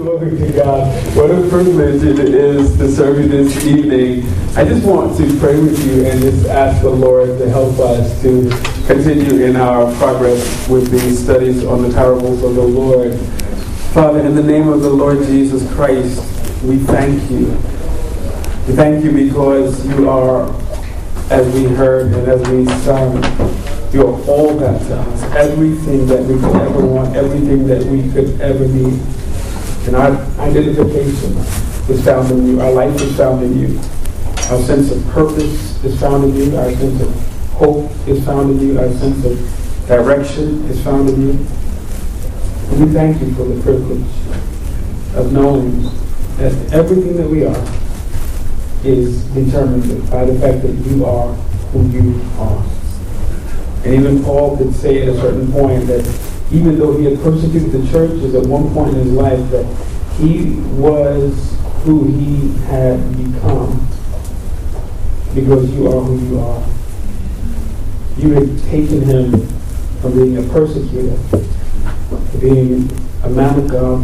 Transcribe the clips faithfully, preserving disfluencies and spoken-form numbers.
Glory to God. What a privilege it is to serve you this evening. I just want to pray with you and just ask the Lord to help us to continue in our progress with these studies on the parables of the Lord. Father, in the name of the Lord Jesus Christ, we thank you. We thank you because you are, as we heard and as we sung, you are all that to us, everything that we could ever want, everything that we could ever need. And our identification is found in you. Our life is found in you. Our sense of purpose is found in you. Our sense of hope is found in you. Our sense of direction is found in you. And we thank you for the privilege of knowing that everything that we are is determined by the fact that you are who you are. And even Paul could say at a certain point that even though he had persecuted the churches at one point in his life, that he was who he had become because you are who you are. You had taken him from being a persecutor to being a man of God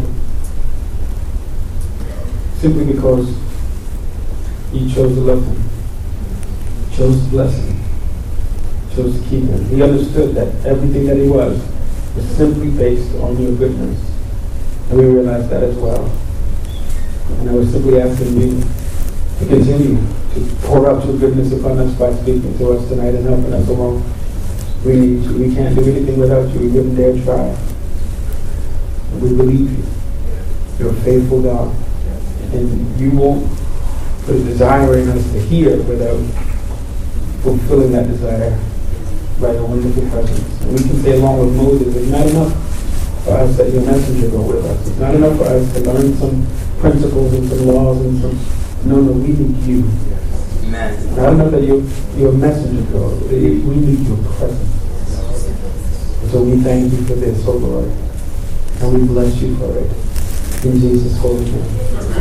simply because he chose to love him, chose to bless him, chose to keep him. He understood that everything that he was was simply based on your goodness. And we realize that as well. And I was simply asking you to continue to pour out your goodness upon us by speaking to us tonight and helping us along. We need you. We can't do anything without you. We wouldn't dare try. And we believe you. You're a faithful God. And you won't put a desire in us to hear without fulfilling that desire by your wonderful presence. And we can say along with Moses, it's not enough for us that your messenger go with us. It's not enough for us to learn some principles and some laws and some... No, no, we need you. Amen. It's not enough that your, your messenger go. We need your presence. So we thank you for this, oh Lord. And we bless you for it. In Jesus' holy name.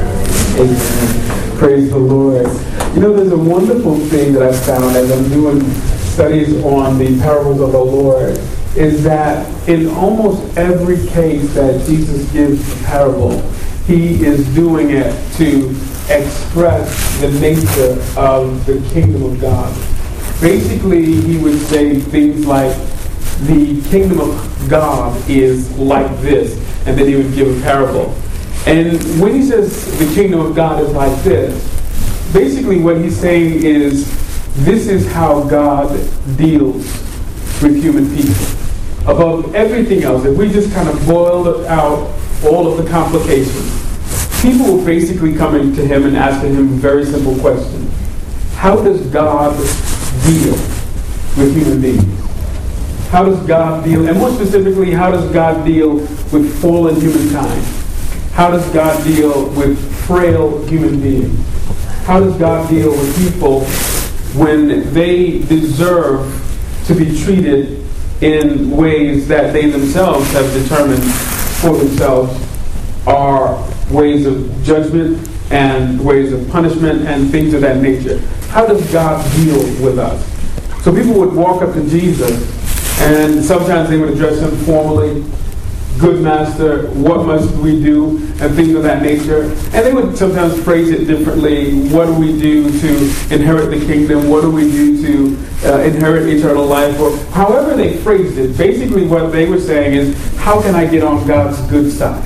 Amen. Praise the Lord. You know, there's a wonderful thing that I've found as I'm doing studies on the parables of the Lord, is that in almost every case that Jesus gives a parable, he is doing it to express the nature of the kingdom of God. Basically, he would say things like, the kingdom of God is like this, and then he would give a parable. And when he says the kingdom of God is like this, basically what he's saying is, this is how God deals with human people. Above everything else, if we just kind of boil out all of the complications, people will basically come into him and ask him a very simple question. How does God deal with human beings? How does God deal, and more specifically, how does God deal with fallen humankind? How does God deal with frail human beings? How does God deal with people when they deserve to be treated in ways that they themselves have determined for themselves are ways of judgment and ways of punishment and things of that nature? How does God deal with us? So people would walk up to Jesus, and sometimes they would address him formally, good master, what must we do, and things of that nature. And they would sometimes phrase it differently. What do we do to inherit the kingdom? What do we do to uh, inherit eternal life? Or however they phrased it, basically what they were saying is, how can I get on God's good side?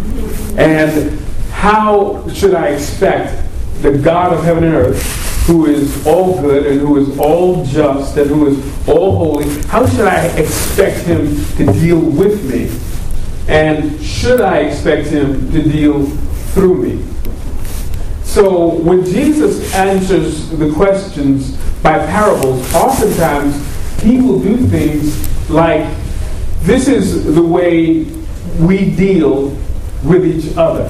And how should I expect the God of heaven and earth, who is all good and who is all just and who is all holy, how should I expect him to deal with me? And should I expect him to deal through me? So when Jesus answers the questions by parables, oftentimes he will do things like, this is the way we deal with each other.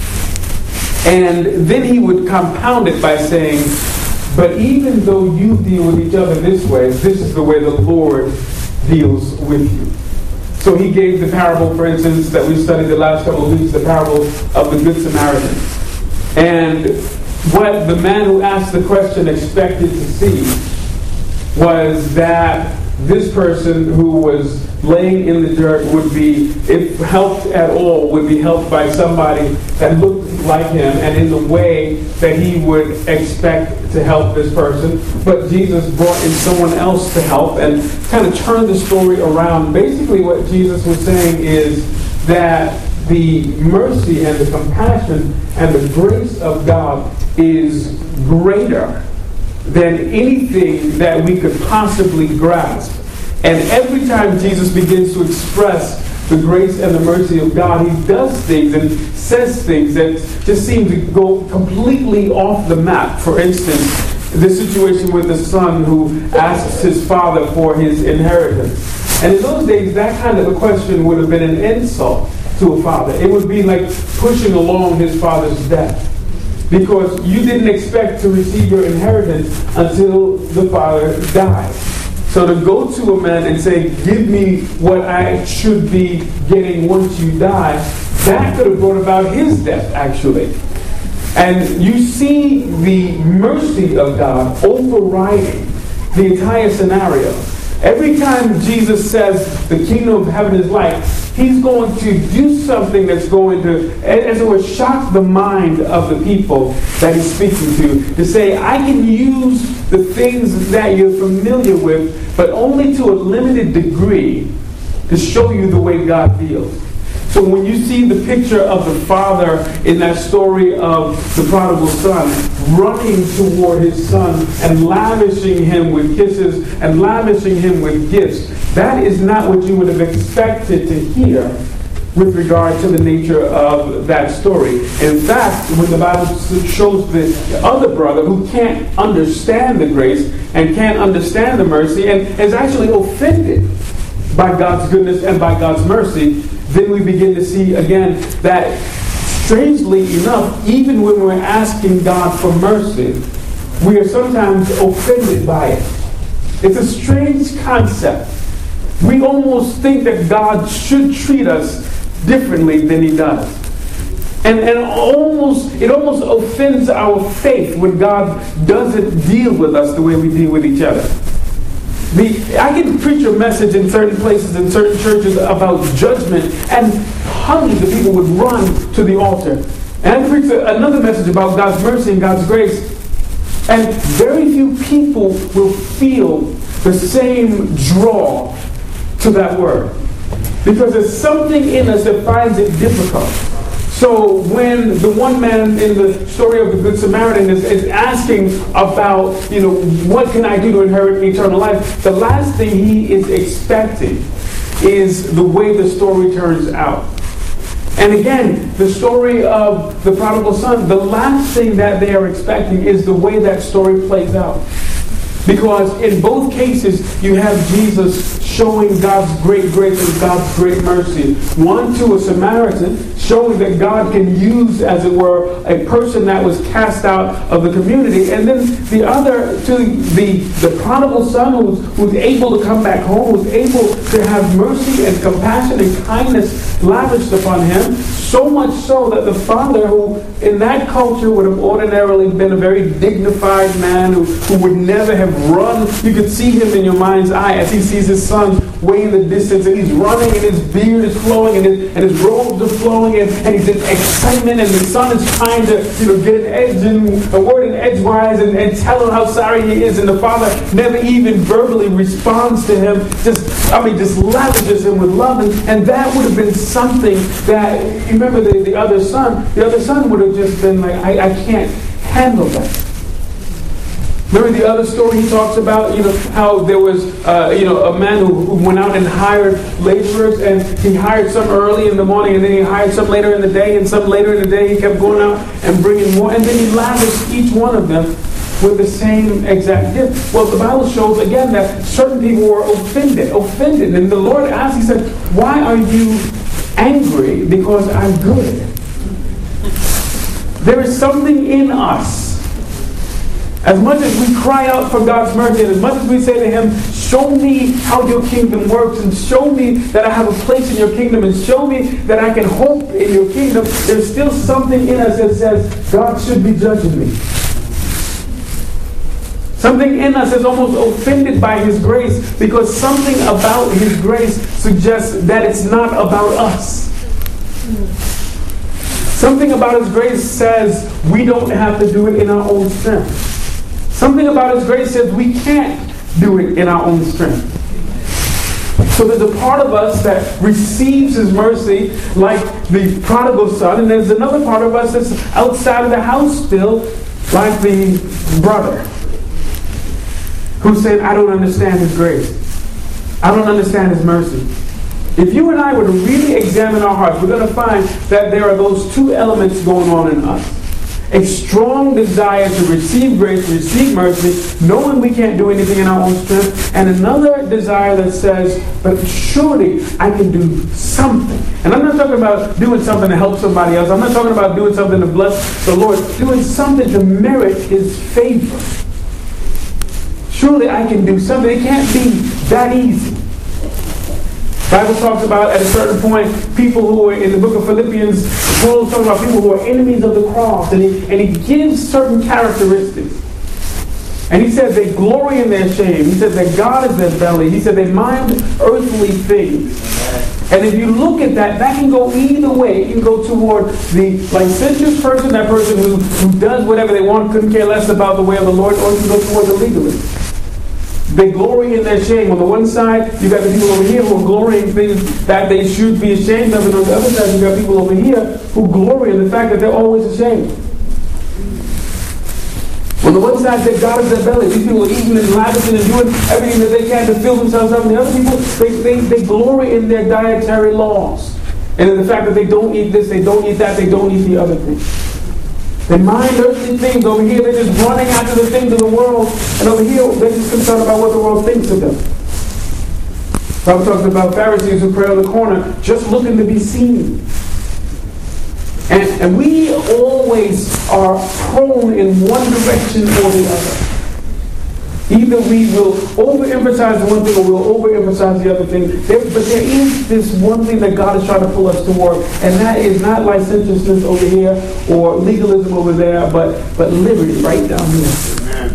And then he would compound it by saying, but even though you deal with each other this way, this is the way the Lord deals with you. So he gave the parable, for instance, that we studied the last couple of weeks, the parable of the Good Samaritan. And what the man who asked the question expected to see was that this person who was laying in the dirt would be, if helped at all, would be helped by somebody that looked like him and in the way that he would expect to help this person. But Jesus brought in someone else to help and kind of turned the story around. Basically what Jesus was saying is that the mercy and the compassion and the grace of God is greater than anything that we could possibly grasp. And every time Jesus begins to express the grace and the mercy of God, he does things and says things that just seem to go completely off the map. For instance, the situation with the son who asks his father for his inheritance. And in those days, that kind of a question would have been an insult to a father. It would be like pushing along his father's death, because you didn't expect to receive your inheritance until the father died. So to go to a man and say, give me what I should be getting once you die, that could have brought about his death, actually. And you see the mercy of God overriding the entire scenario. Every time Jesus says the kingdom of heaven is like, he's going to do something that's going to, as it were, shock the mind of the people that he's speaking to. To say, I can use the things that you're familiar with, but only to a limited degree to show you the way God feels. So when you see the picture of the father in that story of the prodigal son, running toward his son and lavishing him with kisses and lavishing him with gifts, that is not what you would have expected to hear with regard to the nature of that story. In fact, when the Bible shows the other brother who can't understand the grace and can't understand the mercy and is actually offended by God's goodness and by God's mercy, then we begin to see again that, strangely enough, even when we're asking God for mercy, we are sometimes offended by it. It's a strange concept. We almost think that God should treat us differently than he does. And, and almost it almost offends our faith when God doesn't deal with us the way we deal with each other. The, I can preach a message in certain places, in certain churches, about judgment, and hundreds of people would run to the altar. And I can preach another message about God's mercy and God's grace, and very few people will feel the same draw to that word. Because there's something in us that finds it difficult. So when the one man in the story of the Good Samaritan is, is asking about, you know, what can I do to inherit eternal life, the last thing he is expecting is the way the story turns out. And again, the story of the prodigal son, the last thing that they are expecting is the way that story plays out. Because in both cases, you have Jesus showing God's great grace and God's great mercy. One to a Samaritan, showing that God can use, as it were, a person that was cast out of the community. And then the other to the, the prodigal son who was, who was able to come back home, was able to have mercy and compassion and kindness lavished upon him. So much so that the father, who in that culture would have ordinarily been a very dignified man who, who would never have run. You could see him in your mind's eye as he sees his son way in the distance, and he's running, and his beard is flowing, and his, and his robes are flowing, and, and he's in excitement, and the son is trying to, you know, get an edge and a word in edgewise and, and tell him how sorry he is, and the father never even verbally responds to him, just, I mean, just lavishes him with love, and, and that would have been something that, you remember the, the other son, the other son would have just been like, I, I can't handle that. Remember the other story he talks about, you know, how there was, uh, you know, a man who, who went out and hired laborers, and he hired some early in the morning, and then he hired some later in the day, and some later in the day. He kept going out and bringing more, and then he lavished each one of them with the same exact gift. Well, the Bible shows again that certain people were offended, offended, and the Lord asked, he said, why are you angry? Because I'm good. There is something in us. As much as we cry out for God's mercy, and as much as we say to him, show me how your kingdom works, and show me that I have a place in your kingdom, and show me that I can hope in your kingdom, there's still something in us that says, God should be judging me. Something in us is almost offended by His grace because something about His grace suggests that it's not about us. Something about His grace says we don't have to do it in our own strength. Something about His grace says we can't do it in our own strength. So there's a part of us that receives His mercy like the prodigal son, and there's another part of us that's outside of the house still, like the brother who's saying, I don't understand His grace. I don't understand His mercy. If you and I were to really examine our hearts, we're going to find that there are those two elements going on in us. A strong desire to receive grace, receive mercy, knowing we can't do anything in our own strength, and another desire that says, but surely I can do something. And I'm not talking about doing something to help somebody else. I'm not talking about doing something to bless the Lord. Doing something to merit His favor. Surely I can do something. It can't be that easy. The Bible talks about, at a certain point, people who are in the book of Philippians, Paul talks about people who are enemies of the cross, and he, and he gives certain characteristics. And he says they glory in their shame. He says that God is their belly. He said they mind earthly things. And if you look at that, that can go either way. It can go toward the licentious person, that person who, who does whatever they want, couldn't care less about the way of the Lord, or it can go toward the legalist. They glory in their shame. On the one side, you got the people over here who are glorying in things that they should be ashamed of, and on the other side, you got people over here who glory in the fact that they're always ashamed. On the one side, that God is their belly. These people are eating and lavishing and doing everything that they can to fill themselves up. And the other people, they, they, they glory in their dietary laws. And in the fact that they don't eat this, they don't eat that, they don't eat the other thing. They mind earthly things. Over here, they're just running after the things of the world. And over here, they're just concerned about what the world thinks of them. The Bible talks about Pharisees who pray on the corner, just looking to be seen. And, and we always are prone in one direction or the other. Either we will overemphasize the one thing or we'll overemphasize the other thing. There, but there is this one thing that God is trying to pull us toward, and that is not licentiousness over here or legalism over there, but, but liberty right down here. Amen.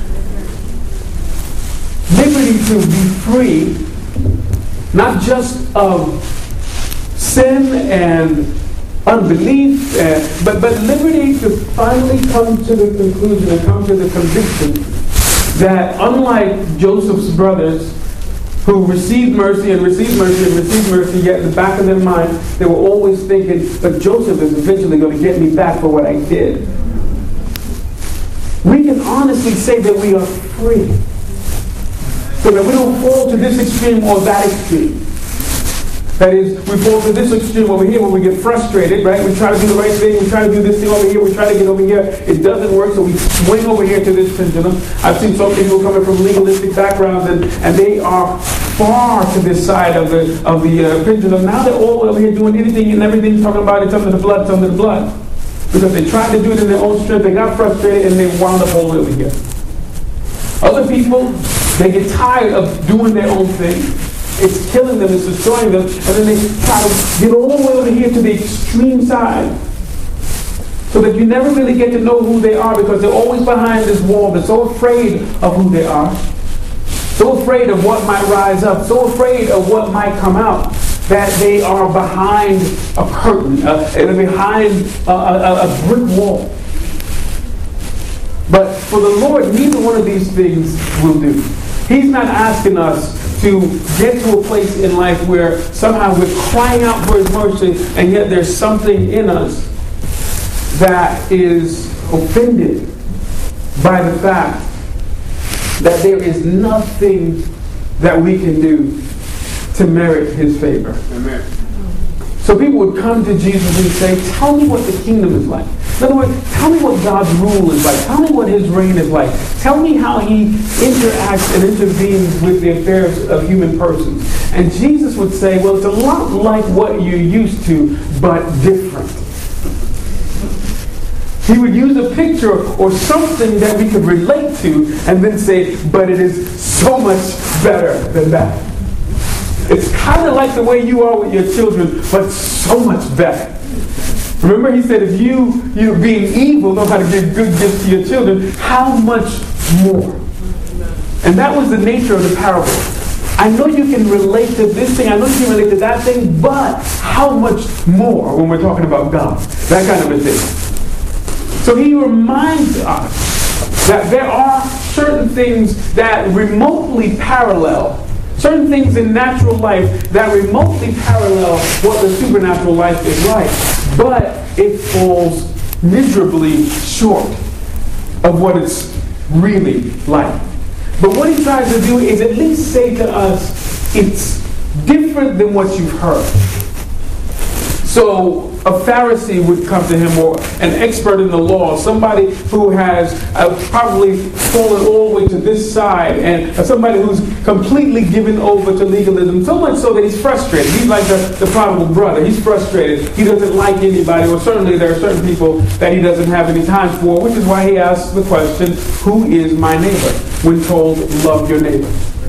Liberty to be free, not just of sin and unbelief, and, but, but liberty to finally come to the conclusion and come to the conviction that unlike Joseph's brothers, who received mercy and received mercy and received mercy, yet in the back of their mind, they were always thinking, but Joseph is eventually going to get me back for what I did. We can honestly say that we are free. So that we don't fall to this extreme or that extreme. That is, we fall to this extreme over here where we get frustrated, right? We try to do the right thing, we try to do this thing over here, we try to get over here, it doesn't work, so we swing over here to this pendulum. I've seen some people coming from legalistic backgrounds, and, and they are far to this side of the of the uh, pendulum. Now they're all over here doing anything and everything, talking about it's under the blood, it's under the blood. Because they tried to do it in their own strength, they got frustrated, and they wound up all over here. Other people, they get tired of doing their own thing. It's killing them, it's destroying them, and then they try to get all the way over here to the extreme side. So that you never really get to know who they are because they're always behind this wall. They're so afraid of who they are. So afraid of what might rise up. So afraid of what might come out that they are behind a curtain, uh, and behind a, a, a brick wall. But for the Lord, neither one of these things will do. He's not asking us to get to a place in life where somehow we're crying out for His mercy, and yet there's something in us that is offended by the fact that there is nothing that we can do to merit His favor. Amen. So people would come to Jesus and say, tell me what the kingdom is like. In other words, tell me what God's rule is like. Tell me what His reign is like. Tell me how He interacts and intervenes with the affairs of human persons. And Jesus would say, well, it's a lot like what you're used to, but different. He would use a picture or something that we could relate to and then say, but it is so much better than that. It's kind of like the way you are with your children, but so much better. Remember, He said, if you, you being evil, know how to give good gifts to your children, how much more And that was the nature of the parable. I know you can relate to this thing, I know you can relate to that thing, but how much more when we're talking about God? That kind of a thing. So he reminds us that there are certain things that remotely parallel, certain things in natural life that remotely parallel what the supernatural life is like, but it falls miserably short of what it's really like. But what he tries to do is at least say to us, it's different than what you've heard. So a Pharisee would come to him, or an expert in the law, somebody who has uh, probably fallen all the way to this side, and uh, somebody who's completely given over to legalism, so much so that he's frustrated. He's like the, the prodigal brother. He's frustrated. He doesn't like anybody, or certainly there are certain people that he doesn't have any time for, which is why he asks the question, who is my neighbor? When told, love your neighbor.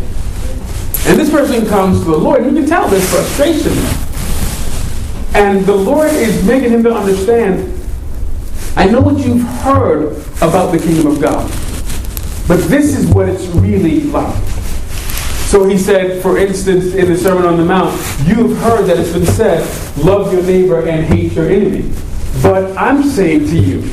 And this person comes to the Lord, and you can tell there's frustration. And the Lord is making him to understand, I know what you've heard about the kingdom of God, but this is what it's really like. So he said, for instance, in the Sermon on the Mount, you've heard that it's been said, love your neighbor and hate your enemy. But I'm saying to you,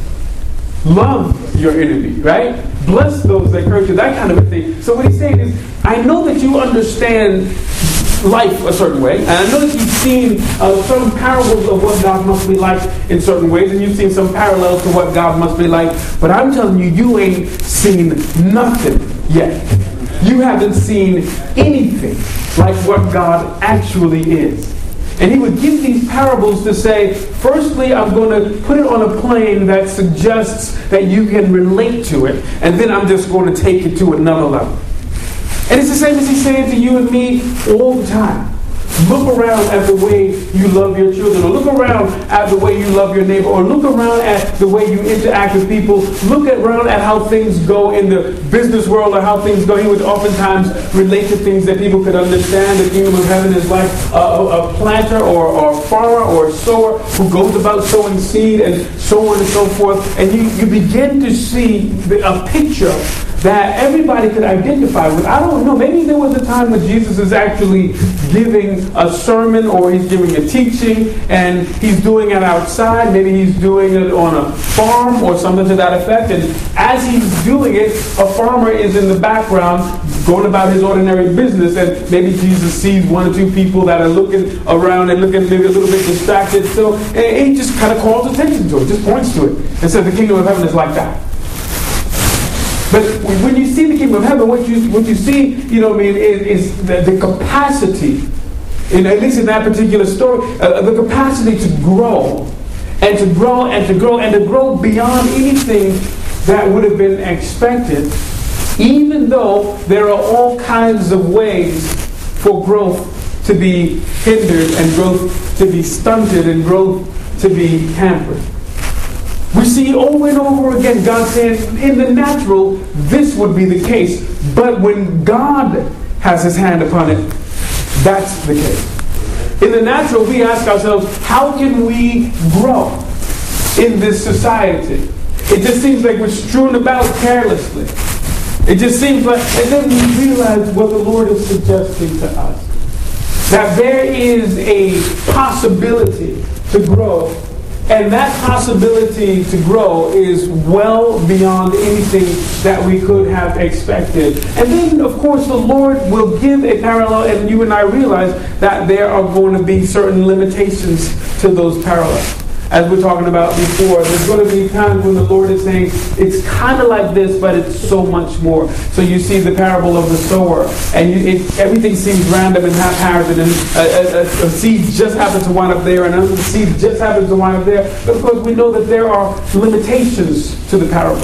love your enemy, right? Bless those that curse you, that kind of a thing. So what he's saying is, I know that you understand life a certain way, and I know that you've seen uh, some parables of what God must be like in certain ways, and you've seen some parallels to what God must be like, but I'm telling you, you ain't seen nothing yet. You haven't seen anything like what God actually is. And he would give these parables to say, firstly, I'm going to put it on a plane that suggests that you can relate to it, and then I'm just going to take it to another level. And it's the same as he's saying to you and me all the time. Look around at the way you love your children, or look around at the way you love your neighbor, or look around at the way you interact with people. Look at, around at how things go in the business world, or how things go. He would oftentimes relate to things that people could understand. The kingdom of heaven is like a, a, a planter or, or a farmer or a sower who goes about sowing seed and so on and so forth. And you, you begin to see a picture that everybody could identify with. I don't know, maybe there was a time when Jesus is actually giving a sermon, or he's giving a teaching, and he's doing it outside. Maybe he's doing it on a farm or something to that effect. And as he's doing it, a farmer is in the background going about his ordinary business, and maybe Jesus sees one or two people that are looking around and looking maybe a little bit distracted. So and he just kind of calls attention to it, just points to it, and says the kingdom of heaven is like that. But when you see the kingdom of heaven, what you what you see, you know, what I mean, is, is the, the capacity, in at least in that particular story, uh, the capacity to grow, and to grow and to grow and to grow beyond anything that would have been expected, even though there are all kinds of ways for growth to be hindered, and growth to be stunted, and growth to be hampered. We see over and over again God saying, in the natural, this would be the case. But when God has his hand upon it, that's the case. In the natural, we ask ourselves, how can we grow in this society? It just seems like we're strewn about carelessly. It just seems like, and then we realize what the Lord is suggesting to us. That there is a possibility to grow. And that possibility to grow is well beyond anything that we could have expected. And then, of course, the Lord will give a parallel, and you and I realize that there are going to be certain limitations to those parallels. As we're talking about before, there's going to be times when the Lord is saying, it's kind of like this, but it's so much more. So you see the parable of the sower, and you, it, everything seems random and haphazard, and a, a, a seed just happens to wind up there, and another seed just happens to wind up there. But of course, we know that there are limitations to the parable.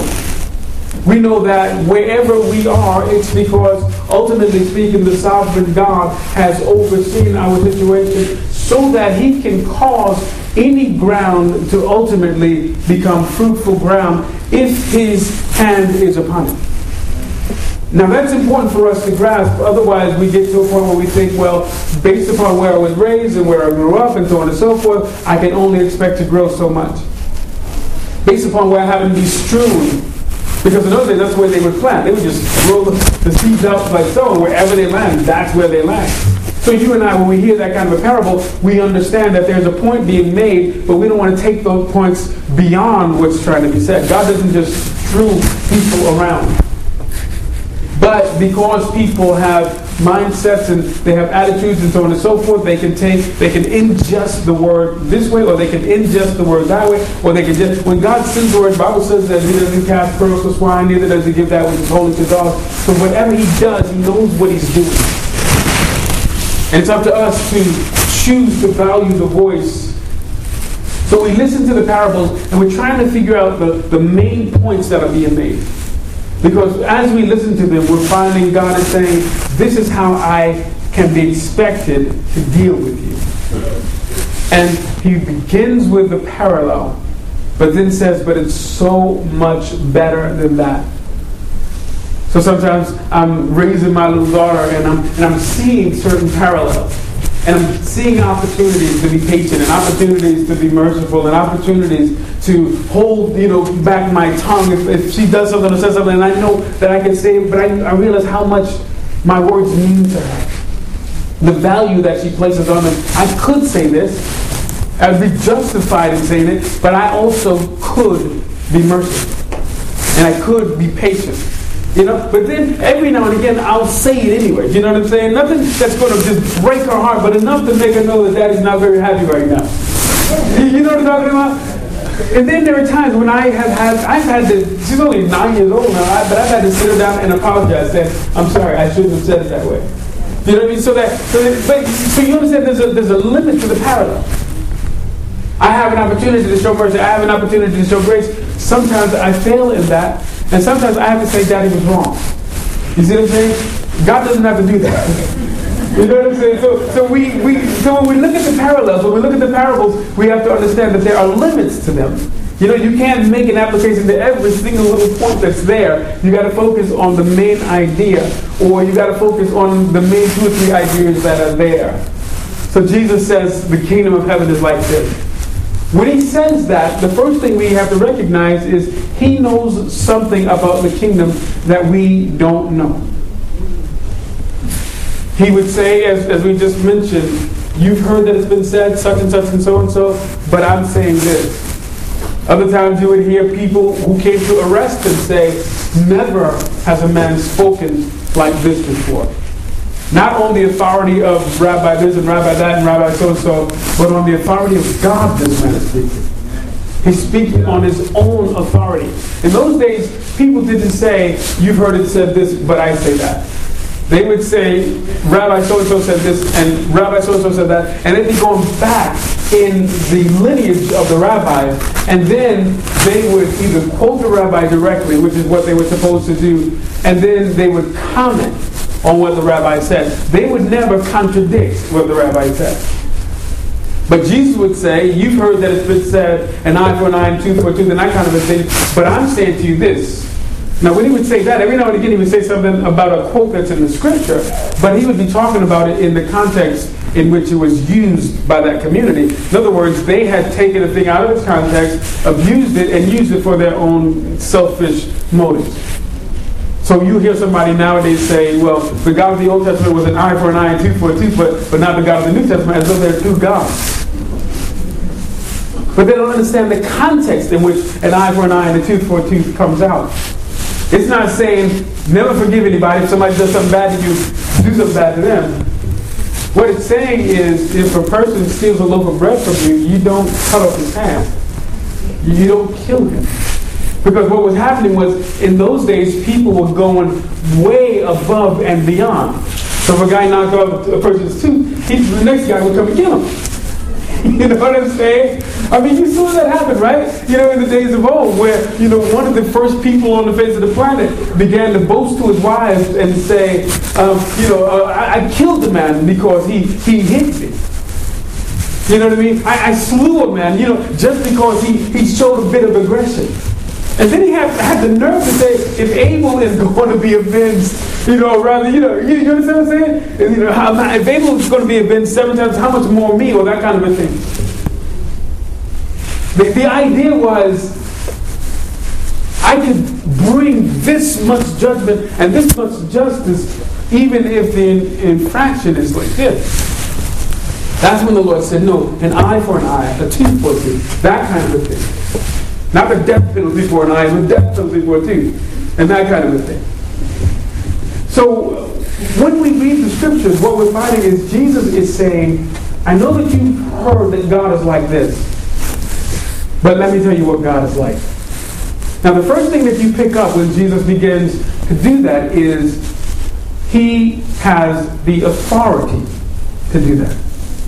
We know that wherever we are, it's because, ultimately speaking, the sovereign God has overseen our situation so that he can cause any ground to ultimately become fruitful ground if his hand is upon it. Now that's important for us to grasp, otherwise we get to a point where we think, well, based upon where I was raised and where I grew up and so on and so forth, I can only expect to grow so much. Based upon where I happen to be strewn Because in those days, that's where they would plant. They would just throw the, the seeds out like so, and wherever they land, that's where they land. So you and I, when we hear that kind of a parable, we understand that there's a point being made, but we don't want to take those points beyond what's trying to be said. God doesn't just strew people around. But because people have mindsets and they have attitudes and so on and so forth, they can take, they can ingest the word this way, or they can ingest the word that way, or they can just, when God sends the word, the Bible says that He doesn't cast pearls to swine, neither does He give that which is holy to dogs. So whatever He does, He knows what He's doing. And it's up to us to choose to value the voice. So we listen to the parables and we're trying to figure out the, the main points that are being made. Because as we listen to them, we're finding God is saying, this is how I can be expected to deal with you. And He begins with the parallel, but then says, but it's so much better than that. So sometimes I'm raising my little daughter and I'm, and I'm seeing certain parallels. And I'm seeing opportunities to be patient and opportunities to be merciful and opportunities to hold, you know, back my tongue if, if she does something or says something and I know that I can say it, but I, I realize how much my words mean to her. The value that she places on them. I could say this, I'd be justified in saying it, but I also could be merciful. And I could be patient. You know, but then every now and again I'll say it anyway. You know what I'm saying? Nothing that's going to just break her heart, but enough to make her know that Daddy's not very happy right now. You know what I'm talking about? And then there are times when I have had, I've had to, she's only nine years old now, but I've had to sit her down and apologize, saying, I'm sorry, I shouldn't have said it that way. You know what I mean? So that, so, that, but, so you understand there's a, there's a limit to the parallel. I have an opportunity to show mercy. I have an opportunity to show grace. Sometimes I fail in that. And sometimes I have to say Daddy was wrong. You see what I'm saying? God doesn't have to do that. You know what I'm saying? So, so, we, we, so when we look at the parallels, when we look at the parables, we have to understand that there are limits to them. You know, you can't make an application to every single little point that's there. You got to focus on the main idea, or you got to focus on the main two or three ideas that are there. So Jesus says the kingdom of heaven is like this. When He says that, the first thing we have to recognize is He knows something about the kingdom that we don't know. He would say, as, as we just mentioned, you've heard that it's been said, such and such and so and so, but I'm saying this. Other times you would hear people who came to arrest Him say, never has a man spoken like this before. Not on the authority of Rabbi this and Rabbi that and Rabbi so-and-so, but on the authority of God this man is speaking. He's speaking on His own authority. In those days, people didn't say, you've heard it said this, but I say that. They would say, Rabbi so-and-so said this, and Rabbi so-and-so said that, and they'd be going back in the lineage of the rabbis, and then they would either quote the rabbi directly, which is what they were supposed to do, and then they would comment on what the rabbi said. They would never contradict what the rabbi said. But Jesus would say, you've heard that it's been said, an eye for an eye and tooth for a tooth, and that kind of a thing, but I'm saying to you this. Now when He would say that, every now and again He would say something about a quote that's in the scripture, but He would be talking about it in the context in which it was used by that community. In other words, they had taken a thing out of its context, abused it, and used it for their own selfish motives. So you hear somebody nowadays say, well, the God of the Old Testament was an eye for an eye and tooth for a tooth, but, but not the God of the New Testament, as though they're two gods. But they don't understand the context in which an eye for an eye and a tooth for a tooth comes out. It's not saying never forgive anybody if somebody does something bad to you, do something bad to them. What it's saying is if a person steals a loaf of bread from you, you don't cut off his hand. You don't kill him. Because what was happening was, in those days, people were going way above and beyond. So if a guy knocked off a person's tooth, he, the next guy would come and kill him. You know what I'm saying? I mean, you saw that happen, right? You know, in the days of old, where, you know, one of the first people on the face of the planet began to boast to his wives and say, um, you know, uh, I, I killed the man because he, he hit me. You know what I mean? I, I slew a man, you know, just because he, he showed a bit of aggression. And then he had, had the nerve to say, if Abel is going to be avenged, you know, rather, you know, you, you understand what I'm saying? And, you know, how, if Abel is going to be avenged seven times, how much more me, or that kind of a thing. The, the idea was, I could bring this much judgment and this much justice, even if the infraction is like this. That's when the Lord said, no, an eye for an eye, a tooth for a tooth, that kind of a thing. Not the death penalty for an eye, but death penalty for a tooth, and that kind of a thing. So when we read the scriptures, what we're finding is Jesus is saying, I know that you've heard that God is like this, but let me tell you what God is like. Now the first thing that you pick up when Jesus begins to do that is he has the authority to do that.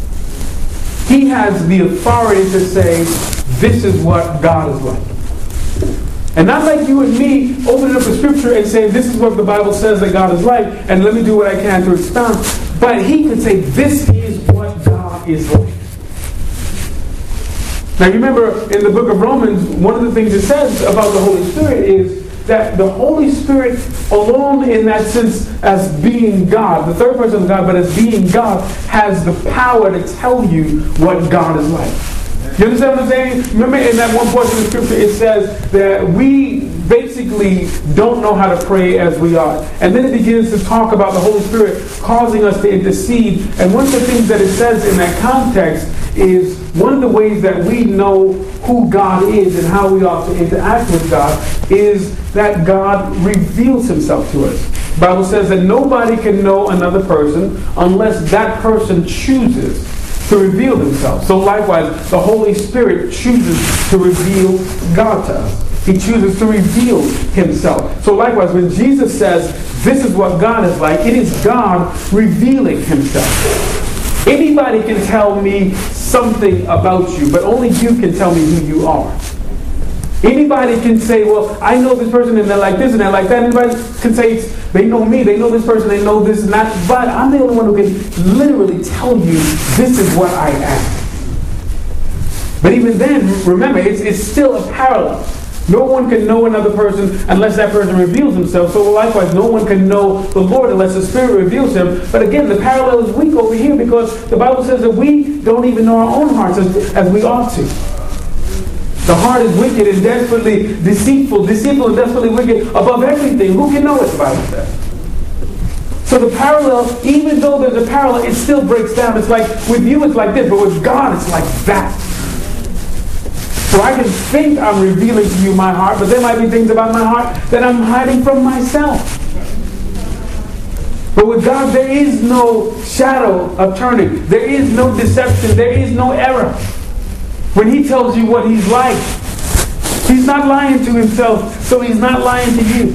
He has the authority to say, this is what God is like. And not like you and me opening up the scripture and saying, this is what the Bible says that God is like, and let me do what I can to expound. But he could say, this is what God is like. Now you remember in the book of Romans, one of the things it says about the Holy Spirit is that the Holy Spirit alone in that sense as being God, the third person of God, but as being God, has the power to tell you what God is like. You understand what I'm saying? Remember in that one portion of the scripture it says that we basically don't know how to pray as we ought. And then it begins to talk about the Holy Spirit causing us to intercede. And one of the things that it says in that context is one of the ways that we know who God is and how we ought to interact with God is that God reveals himself to us. The Bible says that nobody can know another person unless that person chooses to reveal himself. So likewise, the Holy Spirit chooses to reveal God to us. He chooses to reveal himself. So likewise, when Jesus says, this is what God is like, it is God revealing himself. Anybody can tell me something about you, but only you can tell me who you are. Anybody can say, well, I know this person and they're like this and they're like that. Anybody can say, they know me, they know this person, they know this and that. But I'm the only one who can literally tell you this is what I am. But even then, remember, it's, it's still a parallel. No one can know another person unless that person reveals himself. So likewise, no one can know the Lord unless the Spirit reveals him. But again, the parallel is weak over here because the Bible says that we don't even know our own hearts as, as we ought to. The heart is wicked and desperately deceitful, deceitful and desperately wicked above everything. Who can know it, the Bible says? So the parallel, even though there's a parallel, it still breaks down. It's like, with you it's like this, but with God it's like that. So I can think I'm revealing to you my heart, but there might be things about my heart that I'm hiding from myself. But with God, there is no shadow of turning. There is no deception. There is no error. When he tells you what he's like, he's not lying to himself, so he's not lying to you.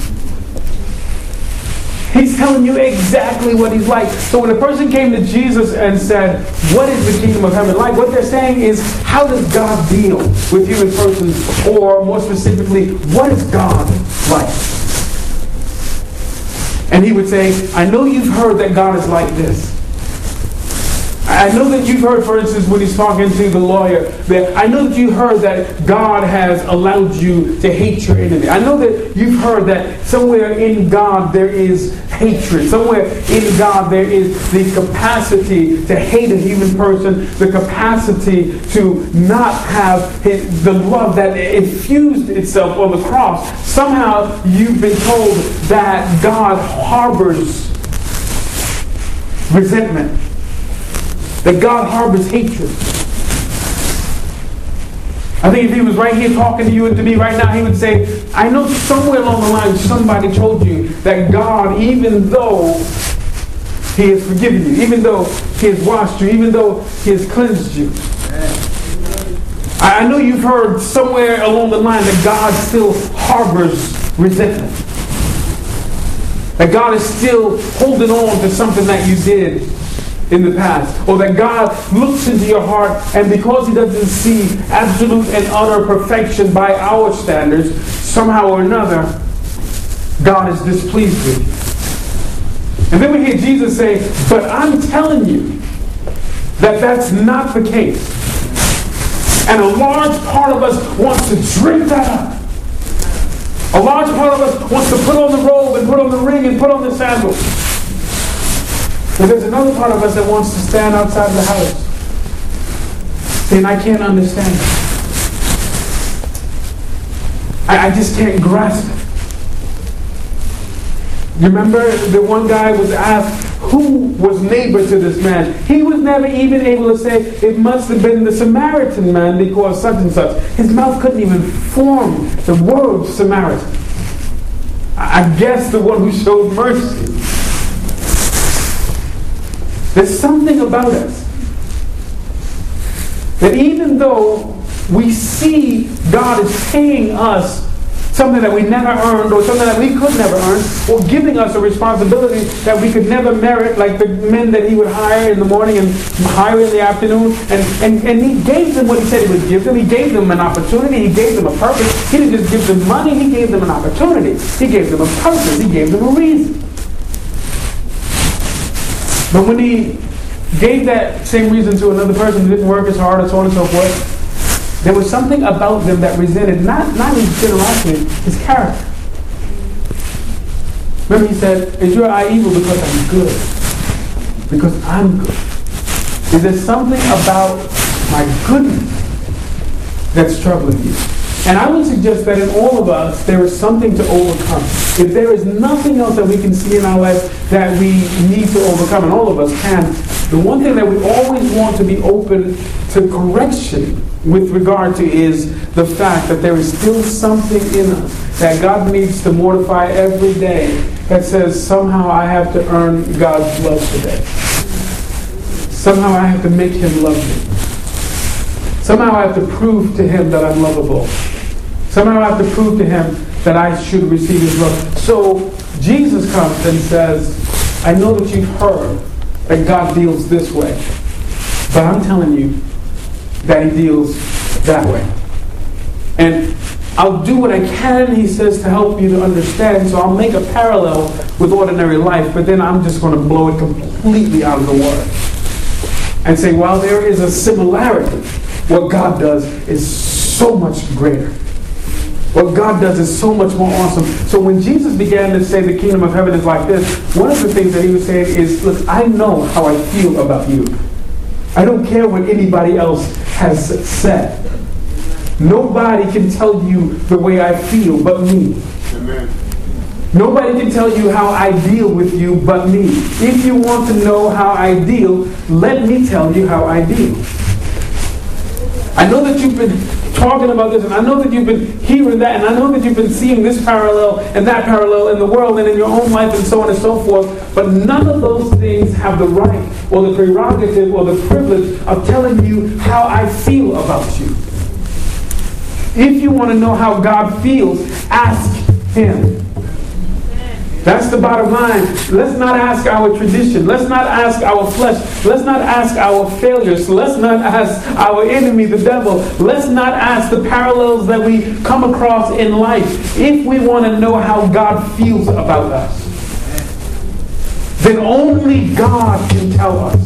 He's telling you exactly what he's like. So when a person came to Jesus and said, what is the kingdom of heaven like? What they're saying is, how does God deal with human persons? Or more specifically, what is God like? And he would say, I know you've heard that God is like this. I know that you've heard, for instance, when he's talking to the lawyer, that I know that you heard that God has allowed you to hate your enemy. I know that you've heard that somewhere in God there is hatred. Somewhere in God there is the capacity to hate a human person, the capacity to not have his, the love that infused itself on the cross. Somehow you've been told that God harbors resentment. That God harbors hatred. I think if he was right here talking to you and to me right now, he would say, I know somewhere along the line somebody told you that God, even though he has forgiven you, even though he has washed you, even though he has cleansed you. I know you've heard somewhere along the line that God still harbors resentment. That God is still holding on to something that you did in the past, or that God looks into your heart and because he doesn't see absolute and utter perfection by our standards, somehow or another God is displeased with you. And then we hear Jesus say, but I'm telling you that that's not the case. And a large part of us wants to drink that up. A large part of us wants to put on the robe and put on the ring and put on the sandals. But there's another part of us that wants to stand outside the house saying, I can't understand it. I, I just can't grasp it. You remember the one guy was asked who was neighbor to this man. He was never even able to say it must have been the Samaritan man because such and such. His mouth couldn't even form the word Samaritan. I guess the one who showed mercy. There's something about us that even though we see God is paying us something that we never earned or something that we could never earn, or giving us a responsibility that we could never merit, like the men that he would hire in the morning and hire in the afternoon, and, and, and he gave them what he said he would give them. He gave them an opportunity. He gave them a purpose. He didn't just give them money. He gave them an opportunity. He gave them a purpose. He gave them a reason. But when he gave that same reason to another person who didn't work as hard, and so on and so forth, there was something about them that resented not, not his generosity, his character. Remember he said, is your eye evil because I'm good? Because I'm good. Is there something about my goodness that's troubling you? And I would suggest that in all of us, there is something to overcome. If there is nothing else that we can see in our life that we need to overcome, and all of us can, the one thing that we always want to be open to correction with regard to is the fact that there is still something in us that God needs to mortify every day that says somehow I have to earn God's love today. Somehow I have to make him love me. Somehow I have to prove to him that I'm lovable. Somehow I have to prove to him that I should receive his love. So Jesus comes and says, I know that you've heard that God deals this way, but I'm telling you that he deals that way. And I'll do what I can, he says, to help you to understand. So I'll make a parallel with ordinary life, but then I'm just going to blow it completely out of the water and say, while there is a similarity, what God does is so much greater. What God does is so much more awesome. So when Jesus began to say the kingdom of heaven is like this, one of the things that he was saying is, look, I know how I feel about you. I don't care what anybody else has said. Nobody can tell you the way I feel but me. Amen. Nobody can tell you how I deal with you but me. If you want to know how I deal, let me tell you how I deal. I know that you've been talking about this, and I know that you've been hearing that, and I know that you've been seeing this parallel and that parallel in the world and in your own life and so on and so forth, but none of those things have the right or the prerogative or the privilege of telling you how I feel about you. If you want to know how God feels, ask him. That's the bottom line. Let's not ask our tradition. Let's not ask our flesh. Let's not ask our failures. Let's not ask our enemy, the devil. Let's not ask the parallels that we come across in life. If we want to know how God feels about us, then only God can tell us.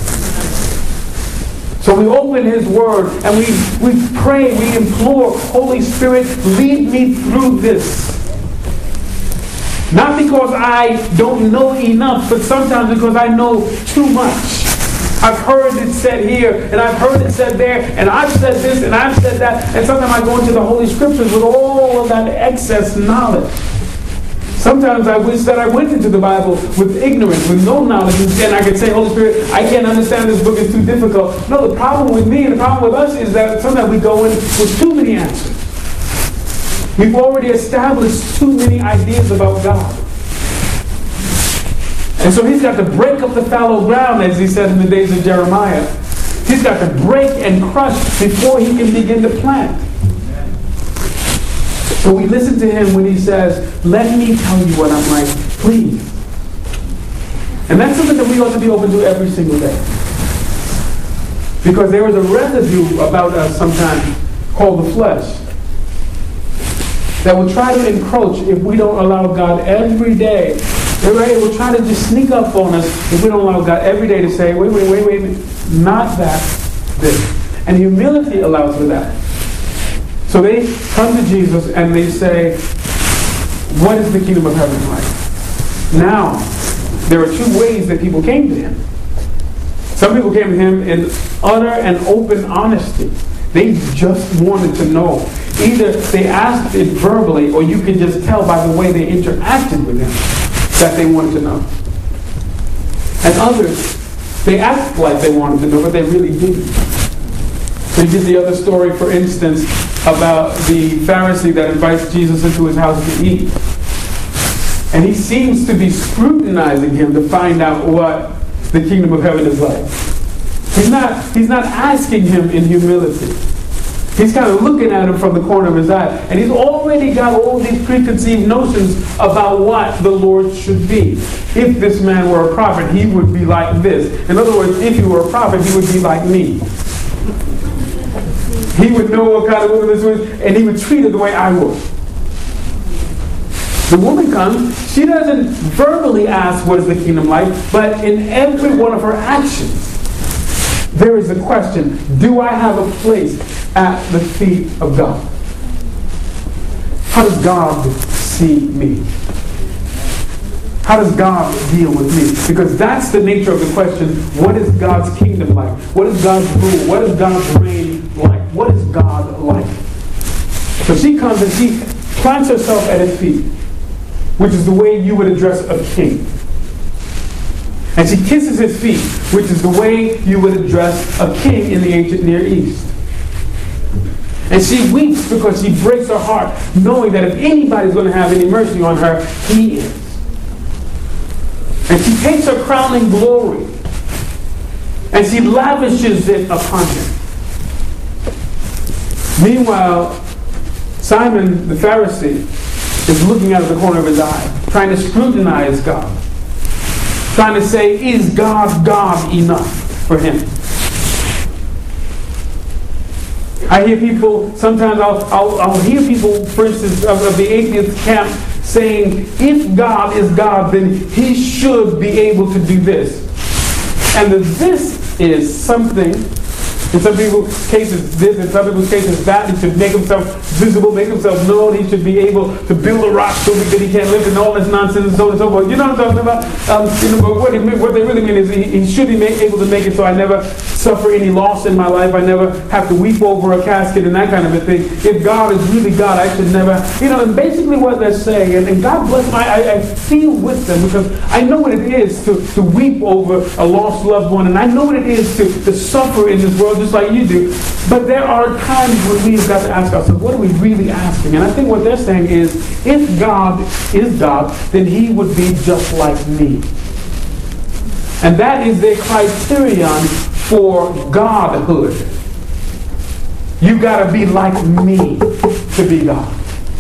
So we open his word and we, we pray, we implore, Holy Spirit, lead me through this. Not because I don't know enough, but sometimes because I know too much. I've heard it said here, and I've heard it said there, and I've said this, and I've said that, and sometimes I go into the Holy Scriptures with all of that excess knowledge. Sometimes I wish that I went into the Bible with ignorance, with no knowledge, and I could say, Holy Spirit, I can't understand this book, it's too difficult. No, the problem with me and the problem with us is that sometimes we go in with too many answers. We've already established too many ideas about God. And so he's got to break up the fallow ground, as he said in the days of Jeremiah. He's got to break and crush before he can begin to plant. So we listen to him when he says, let me tell you what I'm like, please. And that's something that we ought to be open to every single day. Because there is a residue about us sometimes called the flesh that will try to encroach if we don't allow God every day. It will try to just sneak up on us if we don't allow God every day to say, wait, wait, wait, wait, not that, this. And humility allows for that. So they come to Jesus and they say, what is the kingdom of heaven like? Now, there are two ways that people came to him. Some people came to him in utter and open honesty. They just wanted to know. Either they asked it verbally, or you could just tell by the way they interacted with him. that they wanted to know. And others, they act like they wanted to know, but they really didn't. So you get the other story, for instance, about the Pharisee that invites Jesus into his house to eat. And he seems to be scrutinizing him to find out what the kingdom of heaven is like. He's not, he's not asking him in humility. He's kind of looking at him from the corner of his eye. And he's already got all these preconceived notions about what the Lord should be. If this man were a prophet, he would be like this. In other words, if he were a prophet, he would be like me. He would know what kind of woman this was, and he would treat her the way I would. The woman comes, she doesn't verbally ask what is the kingdom like, but in every one of her actions, there is a question, do I have a place at the feet of God? How does God see me? How does God deal with me? Because that's the nature of the question, what is God's kingdom like? What is God's rule? What is God's reign like? What is God like? So she comes and she plants herself at his feet, which is the way you would address a king. And she kisses his feet, which is the way you would address a king in the ancient Near East. And she weeps because she breaks her heart, knowing that if anybody's going to have any mercy on her, he is. And she takes her crowning glory and she lavishes it upon him. Meanwhile, Simon the Pharisee is looking out of the corner of his eye, trying to scrutinize God, trying to say, is God God enough for him? I hear people, sometimes I'll, I'll, I'll hear people, for instance, of, of the atheist camp saying, if God is God, then he should be able to do this. And the this is something, in some people's cases this, in some people's cases that. He should make himself visible, make himself known. He should be able to build a rock so big that he can't lift, and all this nonsense and so on and so forth. You know what I'm talking about? Um, you know, but what, he, what they really mean is he, he should be make, able to make it so I never suffer any loss in my life. I never have to weep over a casket and that kind of a thing. If God is really God, I should never, you know, and basically what they're saying, and, and God bless my, I, I feel with them because I know what it is to, to weep over a lost loved one, and I know what it is to, to suffer in this world just like you do. But there are times when we've got to ask ourselves, what are we really asking? And I think what they're saying is, if God is God, then he would be just like me. And that is their criterion for godhood. You got to be like me to be God.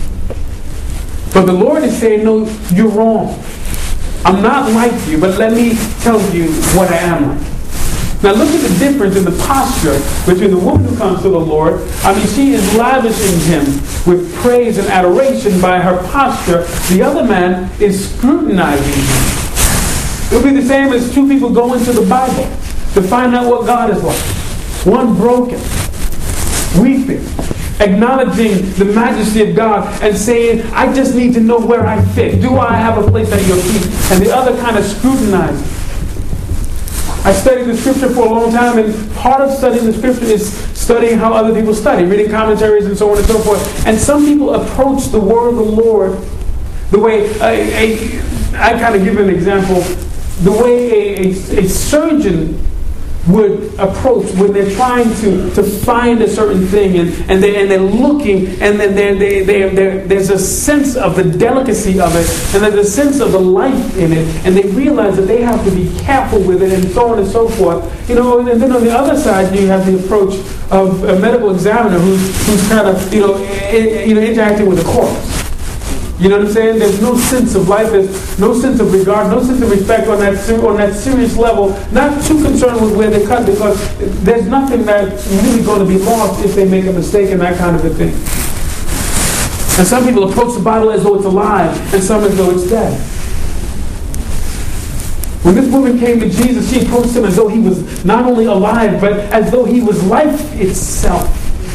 But the Lord is saying, no, you're wrong. I'm not like you, but let me tell you what I am like. Now look at the difference in the posture between the woman who comes to the Lord. I mean, she is lavishing him with praise and adoration by her posture. The other man is scrutinizing him. It would be the same as two people going to the Bible to find out what God is like. One broken, weeping, acknowledging the majesty of God and saying, I just need to know where I fit. Do I have a place at your feet? And the other kind of scrutinizing. I studied the scripture for a long time, and part of studying the scripture is studying how other people study, reading commentaries and so on and so forth. And some people approach the word of the Lord the way, I, I, I kind of give an example, the way a, a, a surgeon would approach when they're trying to, to find a certain thing, and, and, they, and they're looking, and then they're, they, they, they're, there's a sense of the delicacy of it, and there's a sense of the life in it, and they realize that they have to be careful with it, and so on and so forth. You know, and then on the other side, you have the approach of a medical examiner who's, who's kind of, you know, in, you know, interacting with a corpse. You know what I'm saying? There's no sense of life, there's no sense of regard, no sense of respect on that on that serious level. Not too concerned with where they cut, because there's nothing that's really going to be lost if they make a mistake and that kind of a thing. And some people approach the Bible as though it's alive, and some as though it's dead. When this woman came to Jesus, she approached him as though he was not only alive, but as though he was life itself.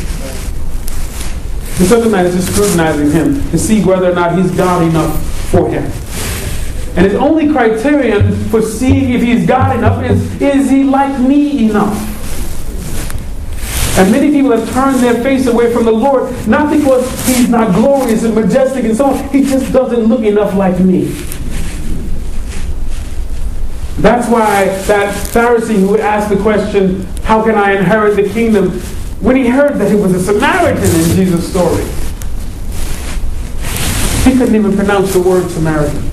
This other man is just scrutinizing him to see whether or not he's God enough for him. And his only criterion for seeing if he's God enough is, is he like me enough? And many people have turned their face away from the Lord, not because he's not glorious and majestic and so on, he just doesn't look enough like me. That's why that Pharisee who asked the question, how can I inherit the kingdom? When he heard that he was a Samaritan in Jesus' story, he couldn't even pronounce the word Samaritan.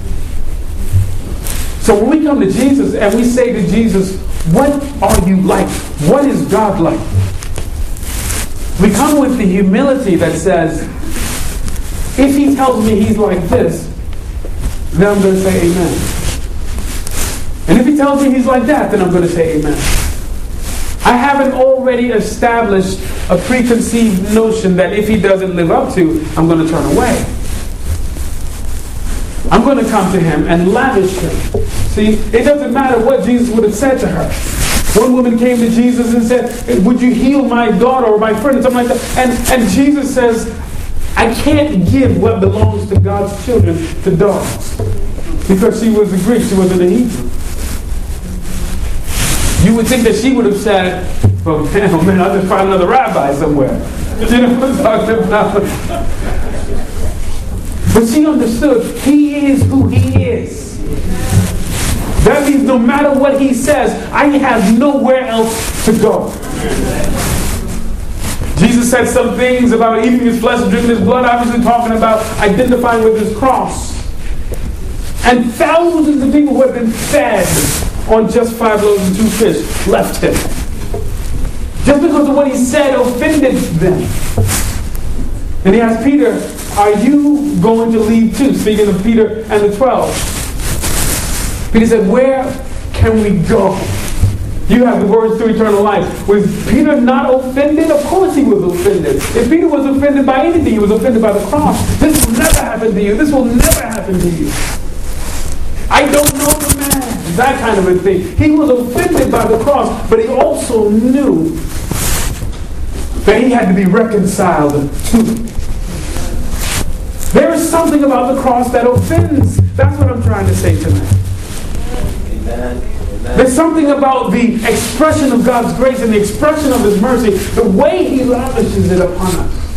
So when we come to Jesus and we say to Jesus, what are you like? What is God like? We come with the humility that says, if he tells me he's like this, then I'm going to say amen. And if he tells me he's like that, then I'm going to say amen. I haven't already established a preconceived notion that if he doesn't live up to, I'm going to turn away. I'm going to come to him and lavish him. See, it doesn't matter what Jesus would have said to her. One woman came to Jesus and said, would you heal my daughter or my friend, or something like that. And, and Jesus says, I can't give what belongs to God's children to dogs. Because she was a Greek, she wasn't a Hebrew. You would think that she would have said, well, man, oh man, I'll just find another rabbi somewhere. You know what I'm talking about? But she understood, he is who he is. That means no matter what he says, I have nowhere else to go. Jesus said some things about eating his flesh and drinking his blood, obviously talking about identifying with his cross. And thousands of people who had been fed on just five loaves and two fish left him. Just because of what he said offended them. And he asked Peter, are you going to leave too? Speaking of Peter and the twelve. Peter said, where can we go? You have the words to eternal life. Was Peter not offended? Of course he was offended. If Peter was offended by anything, he was offended by the cross. This will never happen to you. This will never happen to you. I don't know the man. That kind of a thing. He was offended by the cross, but he also knew that he had to be reconciled to it. There is something about the cross that offends. That's what I'm trying to say tonight. Amen. Amen. There's something about the expression of God's grace and the expression of his mercy, the way he lavishes it upon